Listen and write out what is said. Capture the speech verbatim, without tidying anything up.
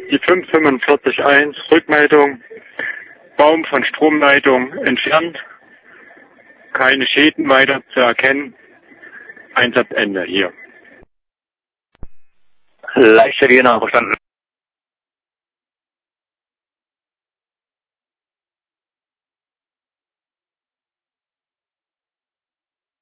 die fünf fünfundvierzig eins, Rückmeldung, Baum von Stromleitung entfernt, keine Schäden weiter zu erkennen, Einsatzende hier. Leichter Wiener, verstanden.